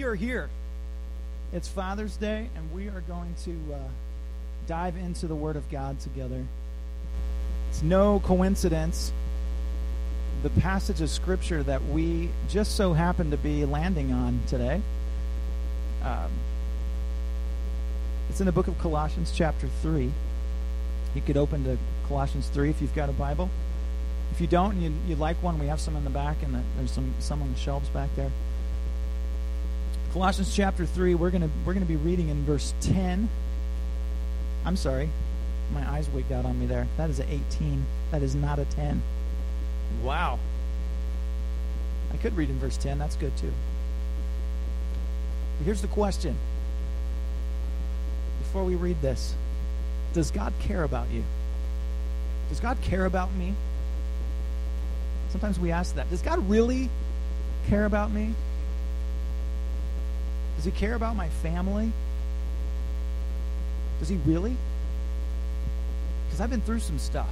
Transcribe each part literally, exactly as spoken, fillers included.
are here. It's Father's Day, and we are going to uh, dive into the Word of God together. It's no coincidence the passage of Scripture that we just so happen to be landing on today. Um, it's in the book of Colossians chapter three. You could open to Colossians three if you've got a Bible. If you don't and you, you'd like one, we have some in the back, and the, there's some, some on the shelves back there. Colossians chapter three, we're gonna we're gonna be reading in verse ten. I'm sorry, my eyes wigged out on me there. That is an eighteen. That is not a ten. Wow. I could read in verse ten. That's good too. But here's the question. Before we read this, does God care about you? Does God care about me? Sometimes we ask that. Does God really care about me? Does he care about my family? Does he really? Because I've been through some stuff.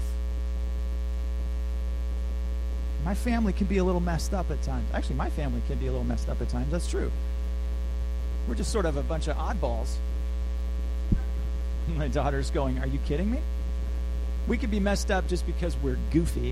My family can be a little messed up at times. Actually, my family can be a little messed up at times. That's true. We're just sort of a bunch of oddballs. My daughter's going, "Are you kidding me?" We could be messed up just because we're goofy.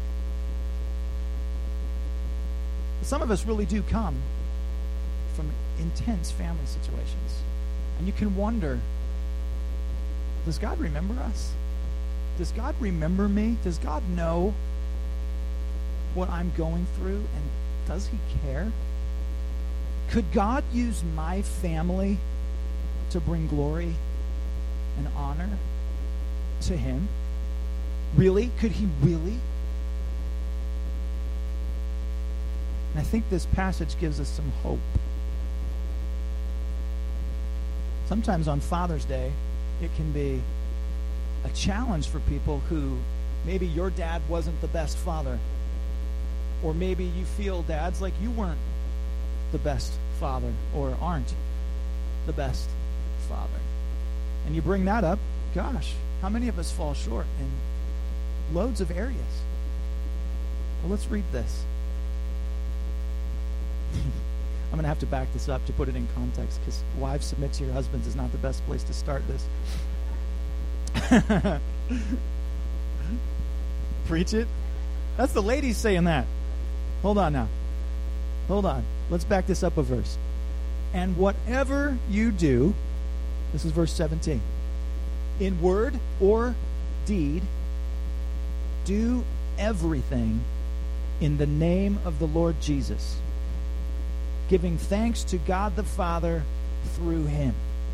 Some of us really do come from intense family situations. And you can wonder, does God remember us? Does God remember me? Does God know what I'm going through? And does he care? Could God use my family to bring glory and honor to him? Really? Could he really? And I think this passage gives us some hope. Sometimes on Father's Day, it can be a challenge for people who maybe your dad wasn't the best father. Or maybe you feel, dads, like you weren't the best father or aren't the best father. And you bring that up, gosh, how many of us fall short in loads of areas? Well, let's read this. I'm going to have to back this up to put it in context, because wives, submit to your husbands is not the best place to start this. Preach it. That's the ladies saying that. Hold on now. Hold on. Let's back this up a verse. And whatever you do, this is verse seventeen, in word or deed, do everything in the name of the Lord Jesus, giving thanks to God the Father through him.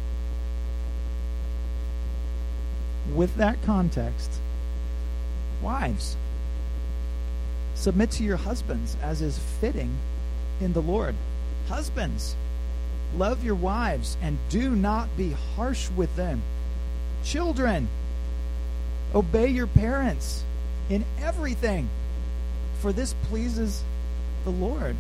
With that context, wives, submit to your husbands as is fitting in the Lord. Husbands, love your wives and do not be harsh with them. Children, obey your parents in everything, for this pleases the Lord.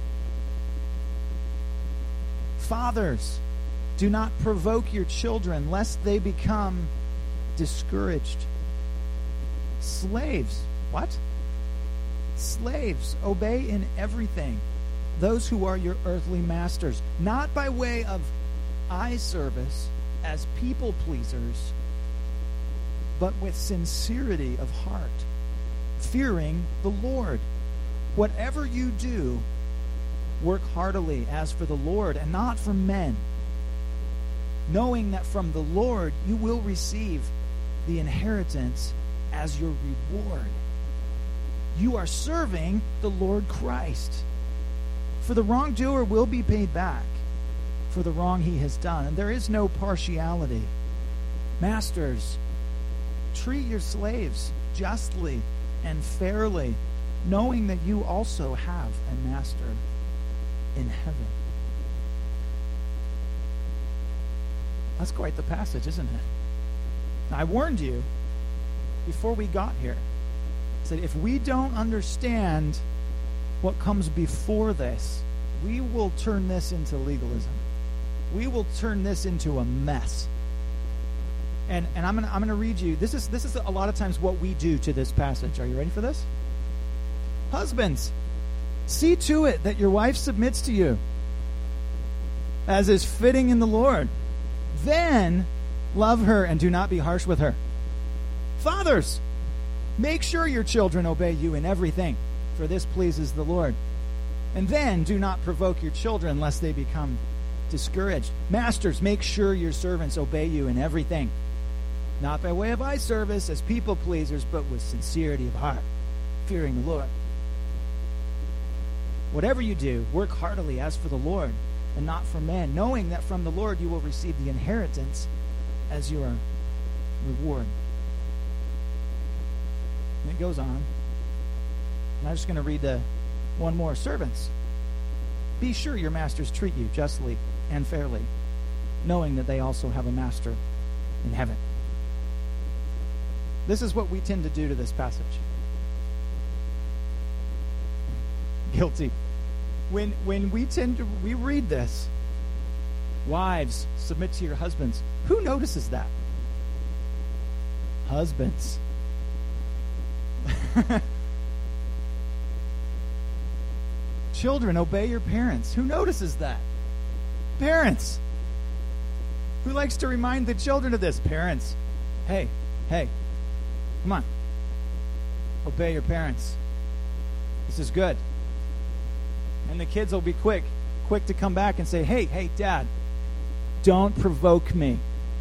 Fathers, do not provoke your children, lest they become discouraged. Slaves, what? Slaves, obey in everything those who are your earthly masters, not by way of eye service as people pleasers, but with sincerity of heart, fearing the Lord. Whatever you do, work heartily as for the Lord and not for men, knowing that from the Lord you will receive the inheritance as your reward. You are serving the Lord Christ. For the wrongdoer will be paid back for the wrong he has done, and there is no partiality. Masters, treat your slaves justly and fairly, knowing that you also have a master in heaven. That's quite the passage, isn't it? Now, I warned you before we got here. I said, if we don't understand what comes before this, we will turn this into legalism. We will turn this into a mess. And and I'm gonna I'm gonna read you. This is this is a lot of times what we do to this passage. Are you ready for this? Husbands, see to it that your wife submits to you. as is fitting in the Lord. Then love her and do not be harsh with her. Fathers, make sure your children obey you in everything, for this pleases the Lord. And then do not provoke your children, lest they become discouraged. Masters, make sure your servants obey you in everything, not by way of eye service as people pleasers, but with sincerity of heart, fearing the Lord. Whatever you do, work heartily as for the Lord and not for men, knowing that from the Lord you will receive the inheritance as your reward. And it goes on. And I'm just going to read the one more. Servants, be sure your masters treat you justly and fairly, knowing that they also have a master in heaven. This is what we tend to do to this passage. Guilty. When when we tend to we read this, wives, submit to your husbands. Who notices that? Husbands. Children, obey your parents. Who notices that? Parents. Who likes to remind the children of this? Parents. Hey, hey, come on. Obey your parents. This is good. And the kids will be quick, quick to come back and say, hey, hey, Dad, don't provoke me.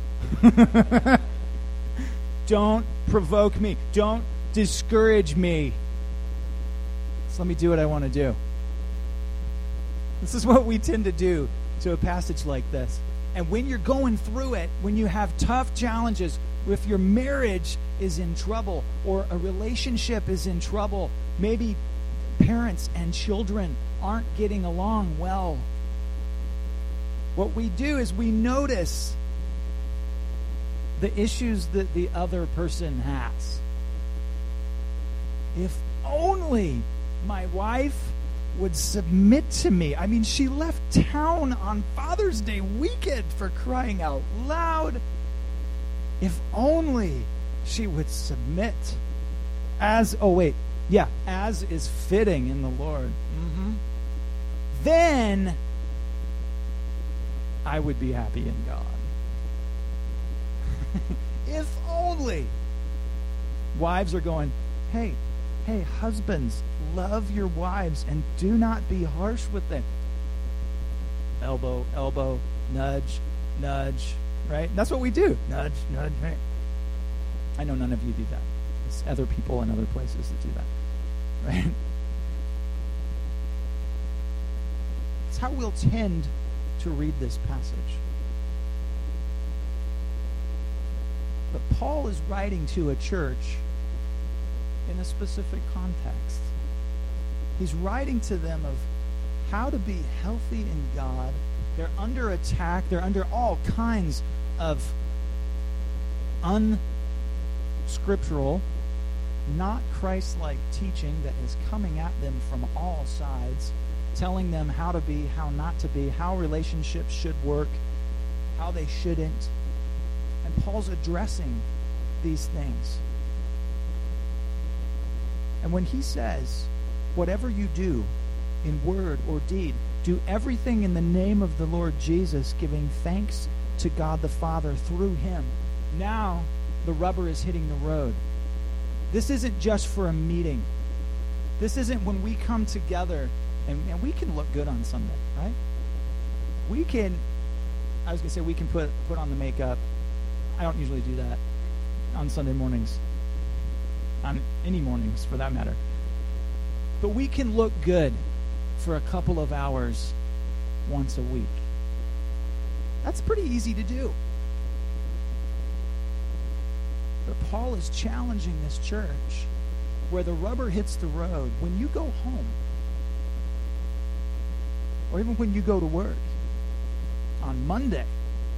Don't provoke me. Don't discourage me. Just let me do what I want to do. This is what we tend to do to a passage like this. And when you're going through it, when you have tough challenges, if your marriage is in trouble or a relationship is in trouble, maybe parents and children aren't getting along well, what we do is we notice the issues that the other person has. If only my wife would submit to me. I mean, she left town on Father's Day weekend, for crying out loud. If only she would submit as, oh wait, yeah, as is fitting in the Lord. Mm-hmm. Then I would be happy in God. If only. Wives are going, hey, hey, husbands, love your wives and do not be harsh with them. Elbow, elbow, nudge, nudge, right? That's what we do. Nudge, nudge, right? I know none of you do that. It's other people in other places that do that, right? It's how we'll tend to read this passage. But Paul is writing to a church in a specific context. He's writing to them of how to be healthy in God. They're under attack. They're under all kinds of unscriptural, not Christ-like teaching that is coming at them from all sides, telling them how to be, how not to be, how relationships should work, how they shouldn't. And Paul's addressing these things. And when he says, whatever you do in word or deed, do everything in the name of the Lord Jesus, giving thanks to God the Father through him. Now the rubber is hitting the road. This isn't just for a meeting. This isn't when we come together and, and we can look good on Sunday, right? We can, I was going to say we can put, put on the makeup. I don't usually do that on Sunday mornings. On any mornings, for that matter. But we can look good for a couple of hours once a week. That's pretty easy to do. But Paul is challenging this church where the rubber hits the road. When you go home, or even when you go to work on Monday,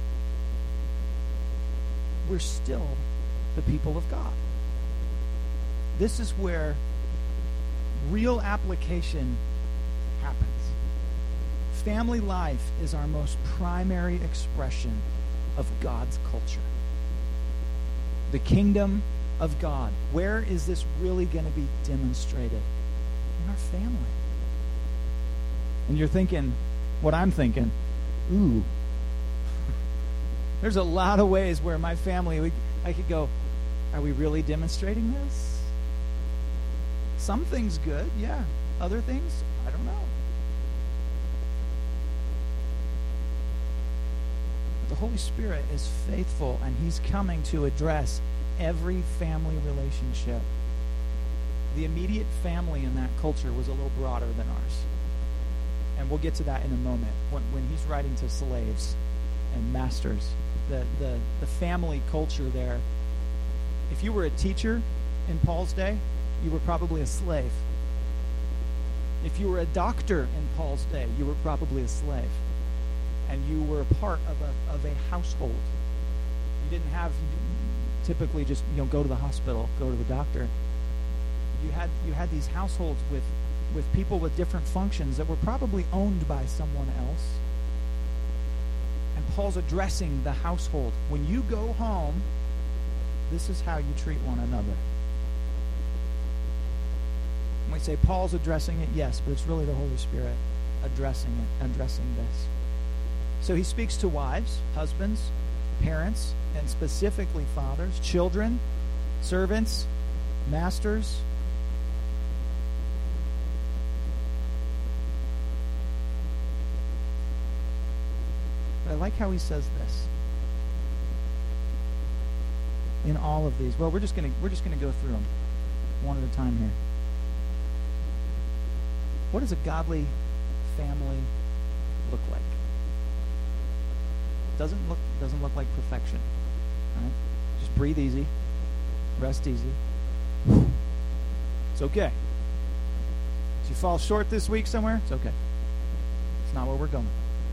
we're still the people of God. This is where real application happens. Family life is our most primary expression of God's culture. The kingdom of God. Where is this really going to be demonstrated? In our family. And you're thinking, what I'm thinking, Ooh. There's a lot of ways where my family, we, I could go, are we really demonstrating this? Some things good, yeah. Other things, I don't know. The Holy Spirit is faithful, and he's coming to address every family relationship. The immediate family in that culture was a little broader than ours. And we'll get to that in a moment. When, when he's writing to slaves and masters, the, the, the family culture there, if you were a teacher in Paul's day, you were probably a slave. If you were a doctor in Paul's day, you were probably a slave. And you were a part of a, of a household. You didn't have, you didn't typically just, you know, go to the hospital, go to the doctor. You had you had these households with, with people with different functions that were probably owned by someone else. And Paul's addressing the household. When you go home, this is how you treat one another. When we say Paul's addressing it, yes, but it's really the Holy Spirit addressing it, addressing this. So he speaks to wives, husbands, parents, and specifically fathers, children, servants, masters. But I like how he says this. In all of these. Well, we're just gonna we're just gonna go through them one at a time here. What does a godly family look like? Doesn't look doesn't look like perfection. Right? Just breathe easy, rest easy. It's okay. If you fall short this week somewhere, it's okay. It's not where we're going.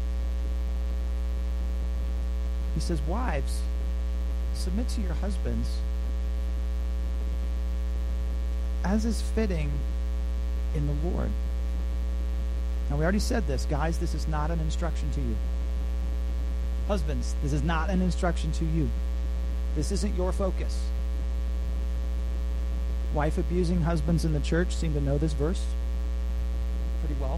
He says, wives, submit to your husbands as is fitting in the Lord. Now, we already said this. Guys, this is not an instruction to you. Husbands, this is not an instruction to you. This isn't your focus. Wife-abusing husbands in the church seem to know this verse pretty well.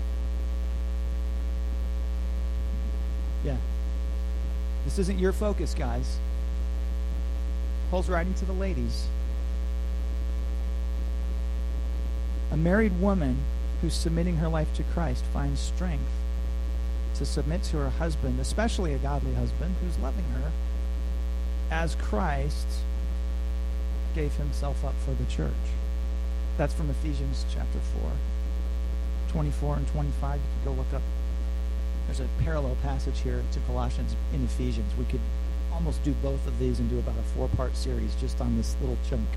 Yeah. This isn't your focus, guys. Paul's writing to the ladies. A married woman who's submitting her life to Christ finds strength to submit to her husband, especially a godly husband who's loving her, as Christ gave himself up for the church. That's from Ephesians chapter four, twenty-four and twenty-five. You can go look up. There's a parallel passage here to Colossians in Ephesians. We could almost do both of these and do about a four-part series just on this little chunk.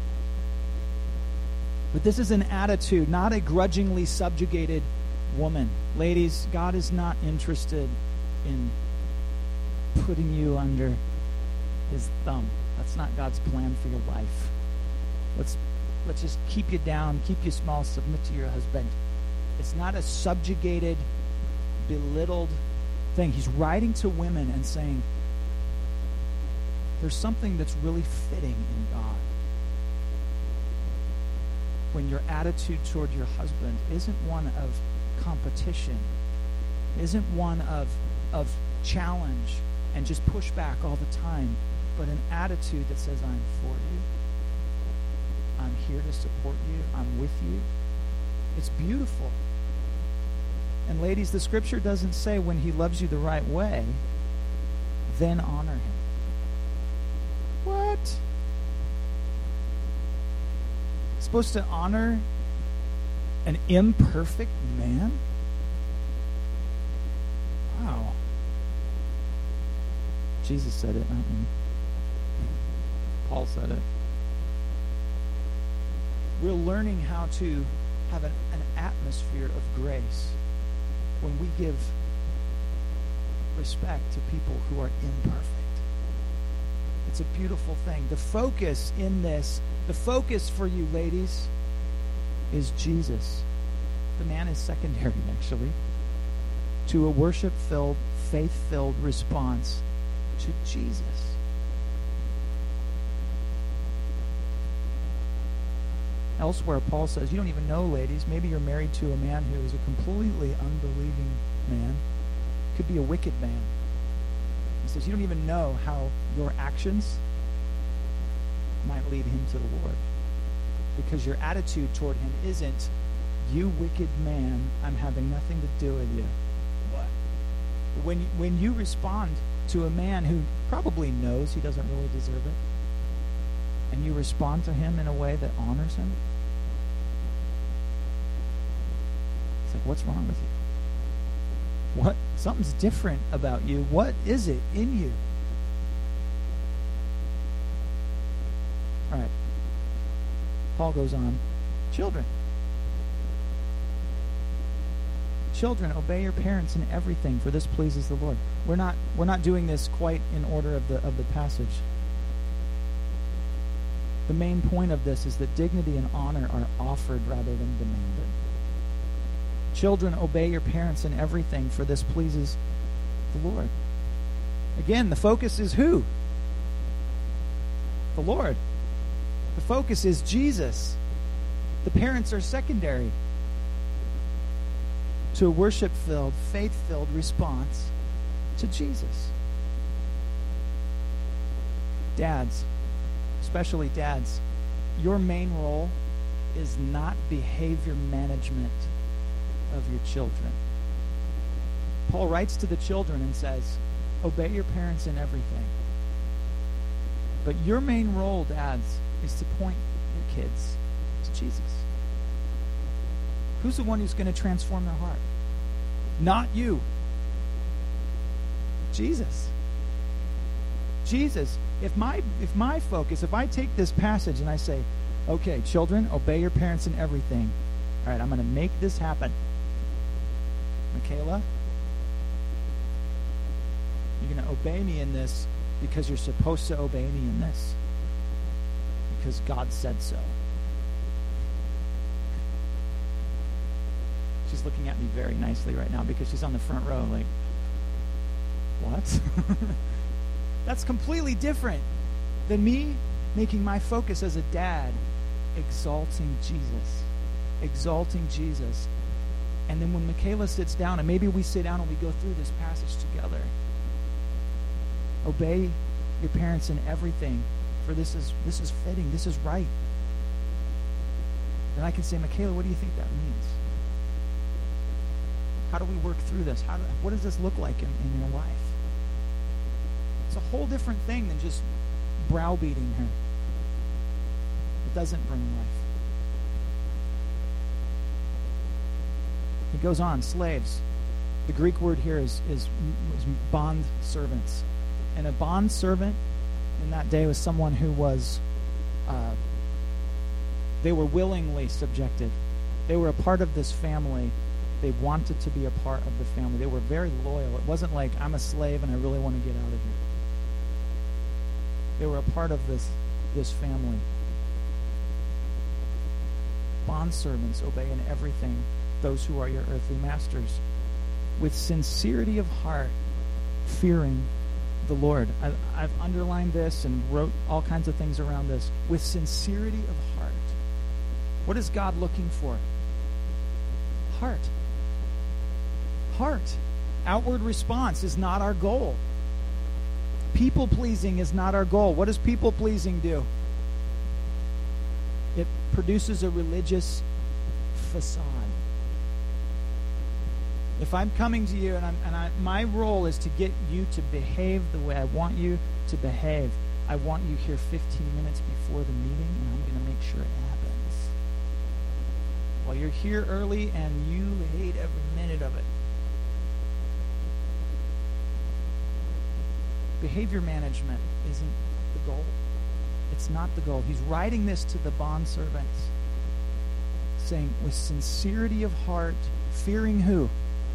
But this is an attitude, not a grudgingly subjugated woman. Ladies, God is not interested in putting you under his thumb. That's not God's plan for your life. Let's let's just keep you down, keep you small, submit to your husband. It's not a subjugated, belittled thing. He's writing to women and saying, there's something that's really fitting in God. When your attitude toward your husband isn't one of competition, isn't one of, of challenge and just push back all the time, but an attitude that says, I'm for you. I'm here to support you. I'm with you. It's beautiful. And ladies, the scripture doesn't say when he loves you the right way, then honor him. What? Supposed to honor an imperfect man? Wow. Jesus said it, not me. Paul said it. We're learning how to have an, an atmosphere of grace when we give respect to people who are imperfect. It's a beautiful thing. The focus in this, the focus for you ladies, is Jesus. The man is secondary, actually, to a worship-filled, faith-filled response to Jesus. Elsewhere, Paul says, you don't even know, ladies, maybe you're married to a man who is a completely unbelieving man. Could be a wicked man. He says, you don't even know how your actions might lead him to the Lord. Because your attitude toward him isn't, you wicked man, I'm having nothing to do with you. What? When, when you respond to a man who probably knows he doesn't really deserve it, and you respond to him in a way that honors him, it's like, what's wrong with you? What? Something's different about you. What is it in you? All right. Paul goes on. Children. Children, obey your parents in everything, for this pleases the Lord. We're not we're not doing this quite in order of the of the passage. The main point of this is that dignity and honor are offered rather than demanded. Children, obey your parents in everything, for this pleases the Lord. Again, the focus is who? The Lord. The focus is Jesus. The parents are secondary to a worship-filled, faith-filled response to Jesus. Dads, especially dads, your main role is not behavior management of your children. Paul writes to the children and says, obey your parents in everything. But your main role, dads, is to point your kids to Jesus. Who's the one who's going to transform their heart? Not you. Jesus. Jesus. If my if my focus, if I take this passage and I say, okay, children, obey your parents in everything. All right, I'm going to make this happen. Michaela, you're going to obey me in this because you're supposed to obey me in this. Because God said so. She's looking at me very nicely right now because she's on the front row like, what? That's completely different than me making my focus as a dad exalting Jesus. Exalting Jesus. And then when Michaela sits down, and maybe we sit down and we go through this passage together, obey your parents in everything, for this is this is fitting, this is right. Then I can say, Michaela, what do you think that means? How do we work through this? How do, what does this look like in, in your life? It's a whole different thing than just browbeating her. It doesn't bring life. He goes on, slaves. The Greek word here is, is, is bond servants. And a bond servant in that day was someone who was, uh, they were willingly subjected. They were a part of this family. They wanted to be a part of the family. They were very loyal. It wasn't like, I'm a slave and I really want to get out of here. They were a part of this, this family. Bondservants, obey in everything those who are your earthly masters, with sincerity of heart, fearing the Lord. I, I've underlined this and wrote all kinds of things around this. With sincerity of heart. What is God looking for? Heart. Heart. Outward response is not our goal. People-pleasing is not our goal. What does people-pleasing do? It produces a religious facade. If I'm coming to you and, I'm, and I, my role is to get you to behave the way I want you to behave, I want you here fifteen minutes before the meeting, and I'm going to make sure it happens. Well, you're here early and you hate every minute of it. Behavior management isn't the goal. It's not the goal. He's writing this to the bondservants, saying, with sincerity of heart, fearing who?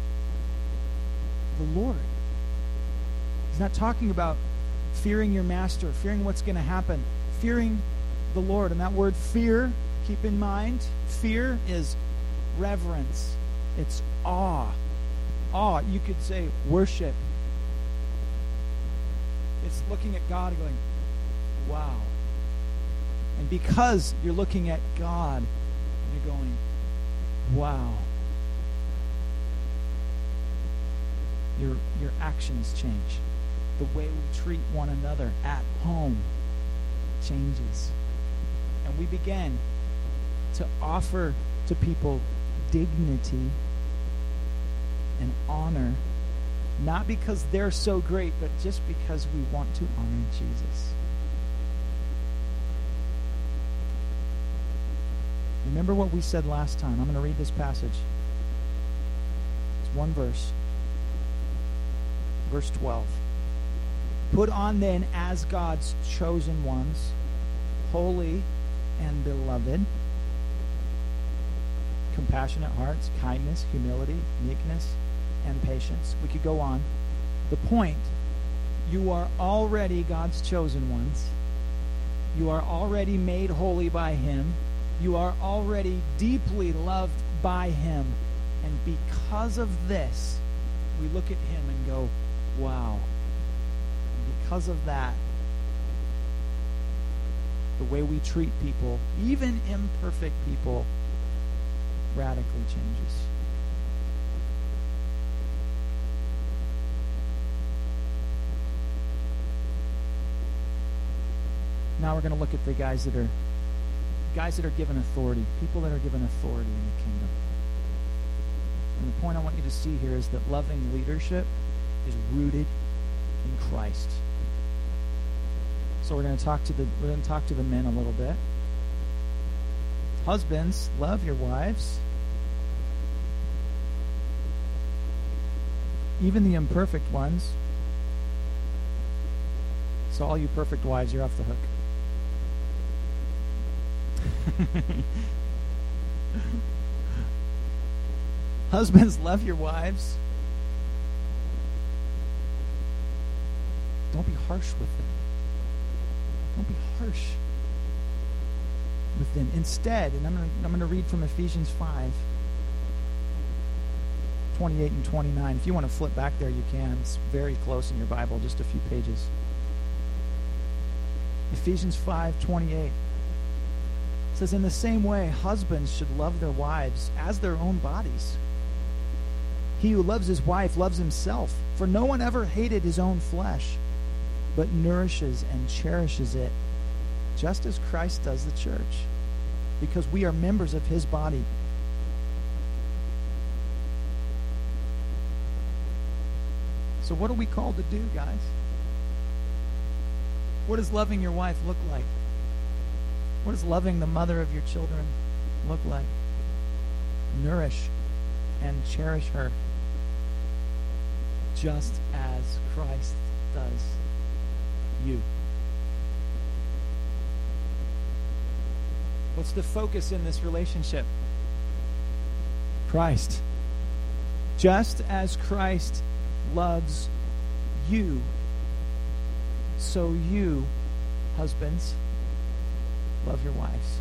The Lord. He's not talking about fearing your master, fearing what's going to happen, fearing the Lord. And that word fear, keep in mind, fear is reverence. It's awe. Awe, you could say worship. It's looking at God and going, wow. And because you're looking at God, you're going, wow. Your your actions change. The way we treat one another at home changes. And we begin to offer to people dignity and honor, not because they're so great, but just because we want to honor Jesus. Remember what we said last time. I'm going to read this passage. It's one verse. Verse twelve. Put on then as God's chosen ones, holy and beloved, compassionate hearts, kindness, humility, meekness, and patience. We could go on. The point, you are already God's chosen ones. You are already made holy by Him. You are already deeply loved by Him. And because of this, we look at Him and go, wow. And because of that, the way we treat people, even imperfect people, radically changes. Now we're going to look at the guys that are guys that are given authority, people that are given authority in the kingdom. And the point I want you to see here is that loving leadership is rooted in Christ. So we're going to talk to the we're going to talk to the men a little bit. Husbands, love your wives. Even the imperfect ones. So all you perfect wives, you're off the hook. Husbands, love your wives. Don't be harsh with them. Don't be harsh with them. Instead, and I'm going to I'm going to read from Ephesians five, twenty-eight and twenty-nine. If you want to flip back there, you can. It's very close in your Bible, just a few pages. Ephesians five, twenty-eight. It says, in the same way, husbands should love their wives as their own bodies. He who loves his wife loves himself, for no one ever hated his own flesh, but nourishes and cherishes it, just as Christ does the church, because we are members of his body. So what are we called to do, guys? What does loving your wife look like? What does loving the mother of your children look like? Nourish and cherish her, just as Christ does you. What's the focus in this relationship? Christ. Just as Christ loves you, so you, husbands, love your wives.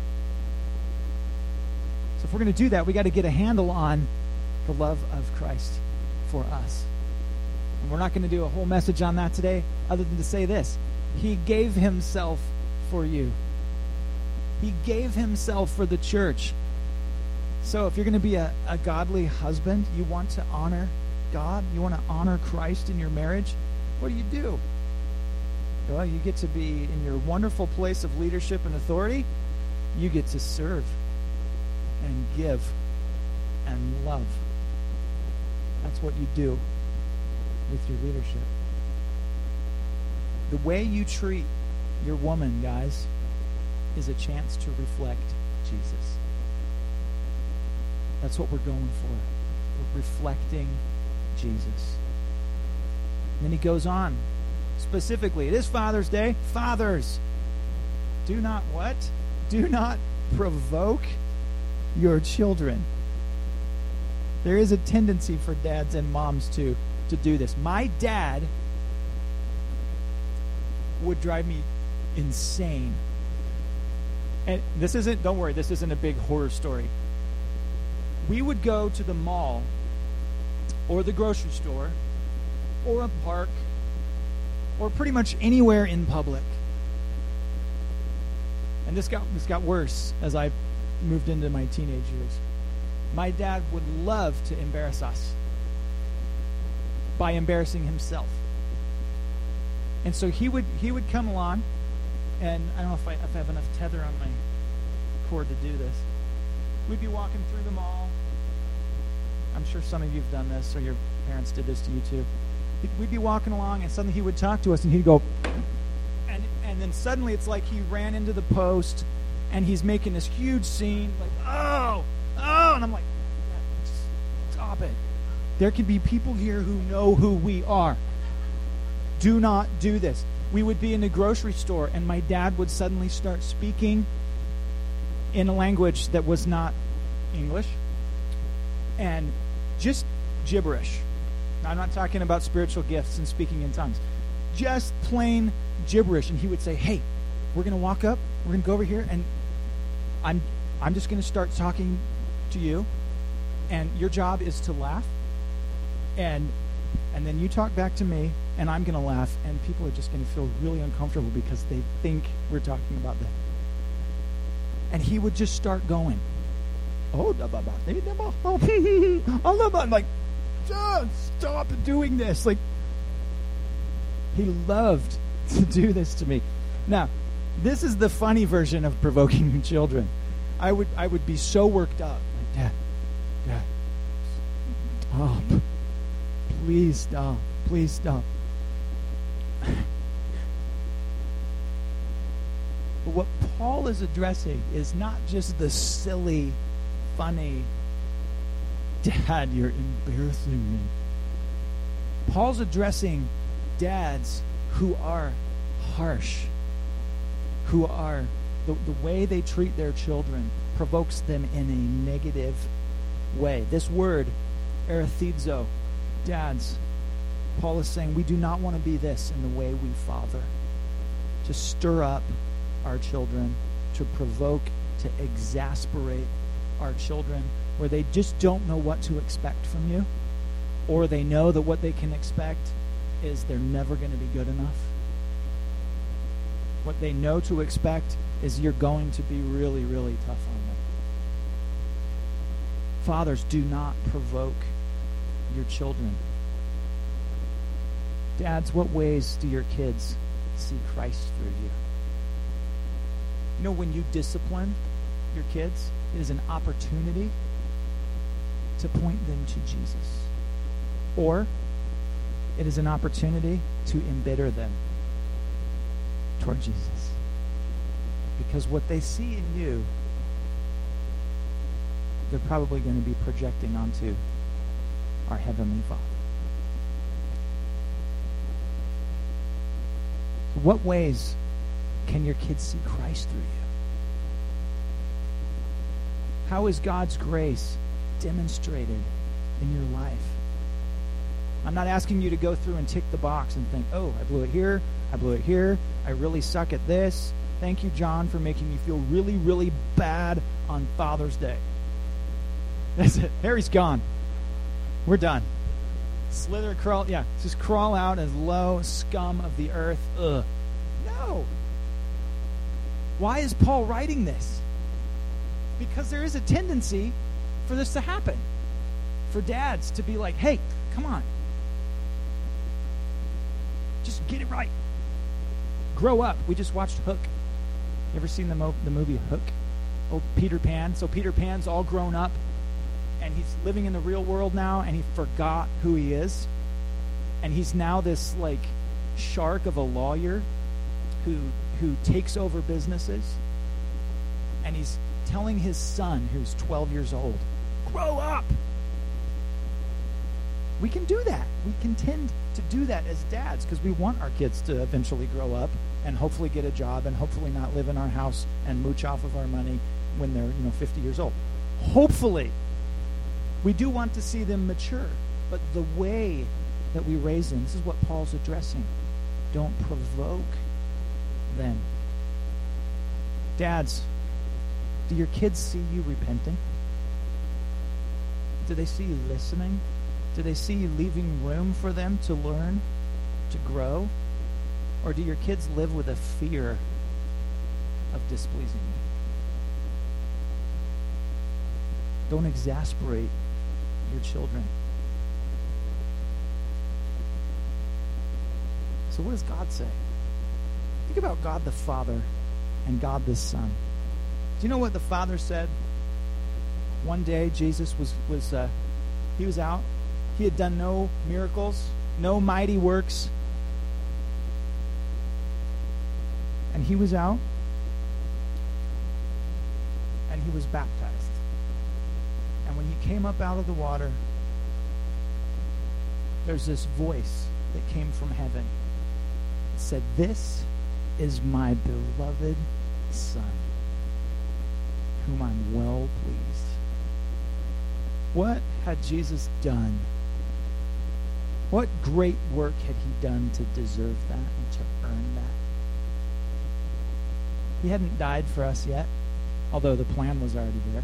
So if we're going to do that, we got to get a handle on the love of Christ for us. And we're not going to do a whole message on that today, other than to say this. He gave himself for you. He gave himself for the church. So if you're going to be a, a godly husband, you want to honor God, you want to honor Christ in your marriage, what do you do? Well, you get to be in your wonderful place of leadership and authority. You get to serve and give and love. That's what you do with your leadership. The way you treat your woman, guys, is a chance to reflect Jesus. That's what we're going for. We're reflecting Jesus. And then he goes on. Specifically, it is Father's Day. Fathers, do not what? Do not provoke your children. There is a tendency for dads and moms to, to do this. My dad would drive me insane. And this isn't, don't worry, this isn't a big horror story. We would go to the mall or the grocery store or a park or pretty much anywhere in public. And this got this got worse as I moved into my teenage years. My dad would love to embarrass us by embarrassing himself. And so he would he would come along, and I don't know if I, if I have enough tether on my cord to do this. We'd be walking through the mall. I'm sure some of you have done this, or your parents did this to you too. We'd be walking along, and suddenly he would talk to us, and he'd go, and and then suddenly it's like he ran into the post, and he's making this huge scene, like, oh, oh, and I'm like, stop it. There can be people here who know who we are. Do not do this. We would be in the grocery store, and my dad would suddenly start speaking in a language that was not English, and just gibberish. I'm not talking about spiritual gifts and speaking in tongues. Just plain gibberish. And he would say, hey, we're going to walk up. We're going to go over here, and I'm I'm just going to start talking to you, and your job is to laugh, and and then you talk back to me, and I'm going to laugh, and people are just going to feel really uncomfortable because they think we're talking about them. And he would just start going, oh, I'm like, stop doing this. Like, he loved to do this to me. Now, this is the funny version of provoking your children. I would I would be so worked up. Like, Dad, Dad, stop. Please stop. Please stop. But what Paul is addressing is not just the silly, funny, Dad, you're embarrassing me. Paul's addressing dads who are harsh, who are, the, the way they treat their children provokes them in a negative way. This word, erethizo, dads, Paul is saying we do not want to be this in the way we father. To stir up our children, to provoke, to exasperate our children, where they just don't know what to expect from you, or they know that what they can expect is they're never going to be good enough. What they know to expect is you're going to be really, really tough on them. Fathers, do not provoke your children. Dads, what ways do your kids see Christ through you? You know, when you discipline your kids, it is an opportunity to point them to Jesus. Or it is an opportunity to embitter them toward Jesus. Because what they see in you, they're probably going to be projecting onto our Heavenly Father. So what ways can your kids see Christ through you? How is God's grace demonstrated in your life? I'm not asking you to go through and tick the box and think, oh, I blew it here, I blew it here, I really suck at this. Thank you, John, for making me feel really, really bad on Father's Day. That's it. Harry's gone. We're done. Slither, crawl, yeah, just crawl out as low scum of the earth. Ugh. No. Why is Paul writing this? Because there is a tendency for this to happen. For dads to be like, hey, come on. Just get it right. Grow up. We just watched Hook. You ever seen the, mo- the movie Hook? Oh, Peter Pan. So Peter Pan's all grown up, and he's living in the real world now, and he forgot who he is. And he's now this, like, shark of a lawyer who who takes over businesses. And he's telling his son, who's twelve years old, grow up. We can do that. We can tend to do that as dads because we want our kids to eventually grow up and hopefully get a job and hopefully not live in our house and mooch off of our money when they're, you know, fifty years old. Hopefully. We do want to see them mature, but the way that we raise them, this is what Paul's addressing. Don't provoke them. Dads, do your kids see you repenting? Do they see you listening? Do they see you leaving room for them to learn, to grow? Or do your kids live with a fear of displeasing you? Don't exasperate your children. So what does God say? Think about God the Father and God the Son. Do you know what the Father said? One day Jesus was, was uh, he was out. He had done no miracles, no mighty works. And he was out. And he was baptized. And when he came up out of the water, there's this voice that came from heaven. It said, "This is my beloved Son, whom I'm well pleased." What had Jesus done? What great work had he done to deserve that and to earn that? He hadn't died for us yet, although the plan was already there.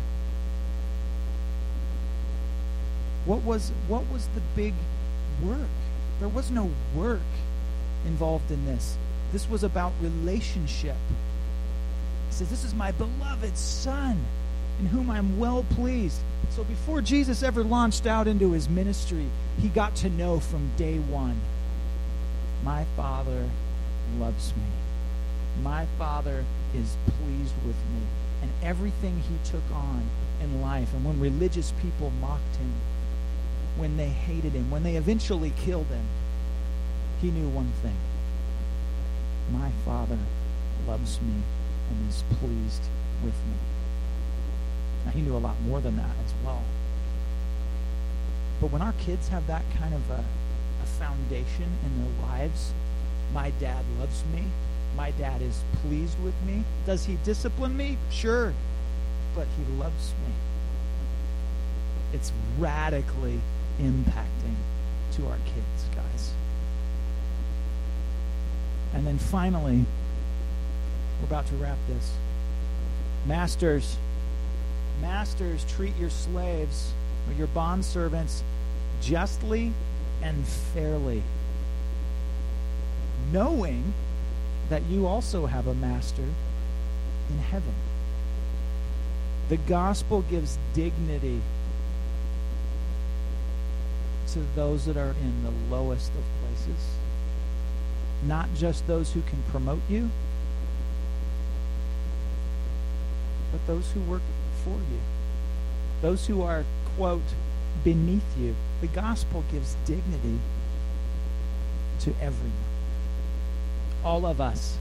What was what was the big work? There was no work involved in this. This was about relationship. He says, "This is my beloved Son, in whom I'm well pleased." So before Jesus ever launched out into his ministry, he got to know from day one, my Father loves me. My Father is pleased with me. And everything he took on in life, and when religious people mocked him, when they hated him, when they eventually killed him, he knew one thing. My Father loves me and is pleased with me. Now, he knew a lot more than that as well. But when our kids have that kind of a, a foundation in their lives, my dad loves me, my dad is pleased with me. Does he discipline me? Sure. But he loves me. It's radically impacting to our kids, guys. And then finally, we're about to wrap this. Masters, masters, treat your slaves or your bondservants justly and fairly, knowing that you also have a master in heaven. The gospel gives dignity to those that are in the lowest of places, not just those who can promote you, but those who work for you, those who are, quote, beneath you. The gospel gives dignity to everyone. All of us.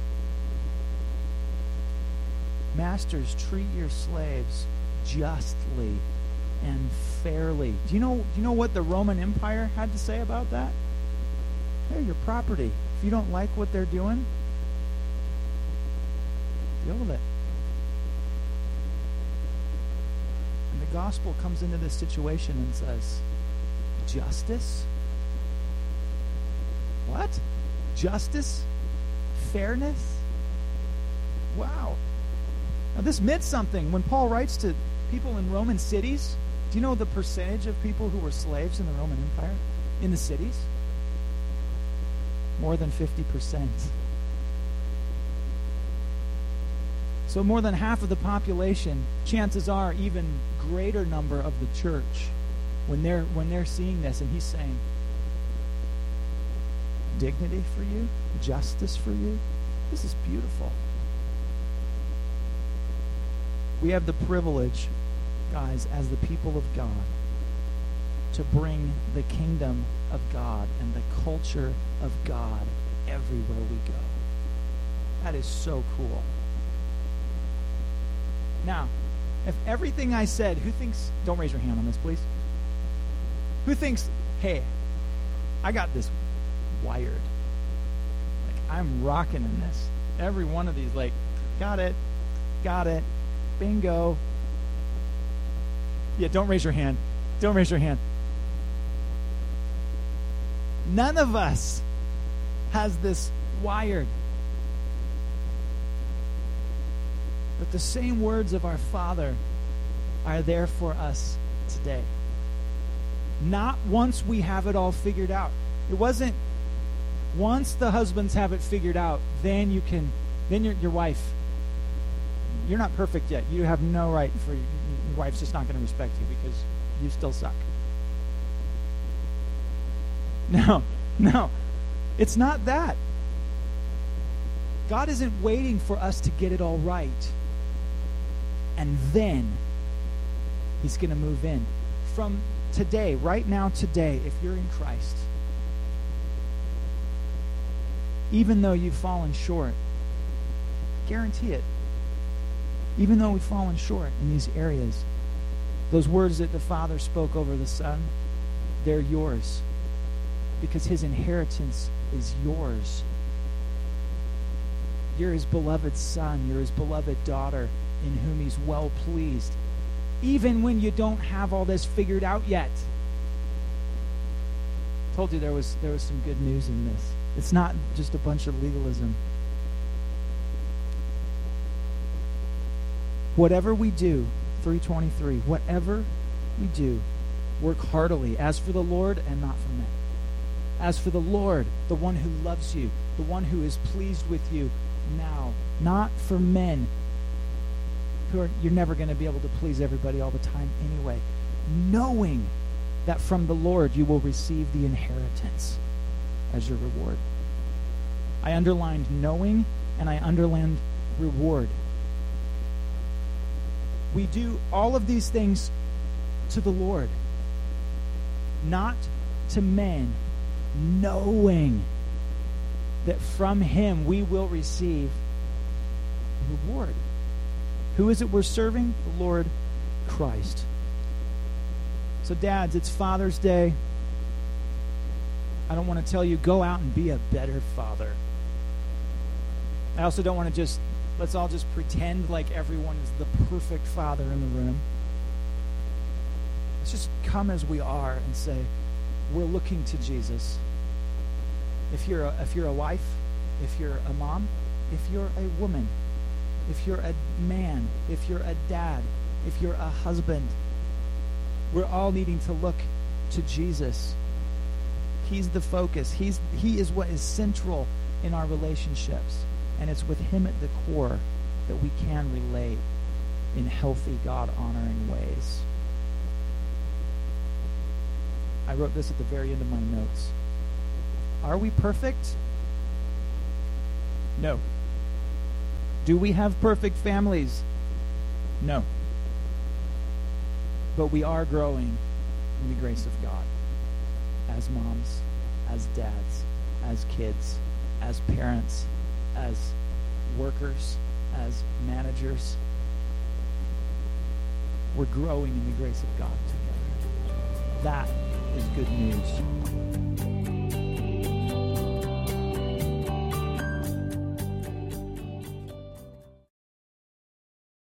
Masters, treat your slaves justly and fairly. Do you know, do you know what the Roman Empire had to say about that? They're your property. If you don't like what they're doing, deal with it. And the gospel comes into this situation and says, justice? What? Justice? Fairness? Wow. Now this meant something. When Paul writes to people in Roman cities, do you know the percentage of people who were slaves in the Roman Empire in the cities? More than fifty percent. So more than half of the population, chances are even greater number of the church, when they're when they're seeing this, and he's saying, dignity for you, justice for you. This is beautiful. We have the privilege, guys, as the people of God, to bring the kingdom of God and the culture of God everywhere we go. That is so cool. Now, if everything I said, who thinks, don't raise your hand on this, please. Who thinks, hey, I got this wired. Like, I'm rocking in this. Every one of these, like, got it, got it, bingo. Yeah, don't raise your hand. Don't raise your hand. None of us has this wired. But the same words of our Father are there for us today. Not once we have it all figured out. It wasn't once the husbands have it figured out, then you can, then your, your wife, you're not perfect yet. You have no right for, your wife's just not going to respect you because you still suck. No, no. It's not that. God isn't waiting for us to get it all right. And then he's going to move in. From today, right now, today, if you're in Christ, even though you've fallen short, guarantee it, even though we've fallen short in these areas, those words that the Father spoke over the Son, they're yours. Because his inheritance is yours. You're his beloved son. You're his beloved daughter in whom he's well pleased. Even when you don't have all this figured out yet. I told you there was there was some good news in this. It's not just a bunch of legalism. Whatever we do, three twenty-three, whatever we do, work heartily, as for the Lord and not for men. As for the Lord, the one who loves you, the one who is pleased with you now, not for men who are, you're never going to be able to please everybody all the time anyway, knowing that from the Lord you will receive the inheritance as your reward. I underlined knowing and I underlined reward. We do all of these things to the Lord, not to men, knowing that from him we will receive a reward. Who is it we're serving? The Lord Christ. So dads, it's Father's Day. I don't want to tell you, go out and be a better father. I also don't want to just, let's all just pretend like everyone is the perfect father in the room. Let's just come as we are and say, we're looking to Jesus. If you're a, if you're a wife, if you're a mom, if you're a woman, if you're a man, if you're a dad, if you're a husband, we're all needing to look to Jesus. He's the focus. He's he is what is central in our relationships, and it's with him at the core that we can relate in healthy, God-honoring ways. I wrote this at the very end of my notes. Are we perfect? No. Do we have perfect families? No. But we are growing in the grace of God. As moms, as dads, as kids, as parents, as workers, as managers. We're growing in the grace of God together. That is good news.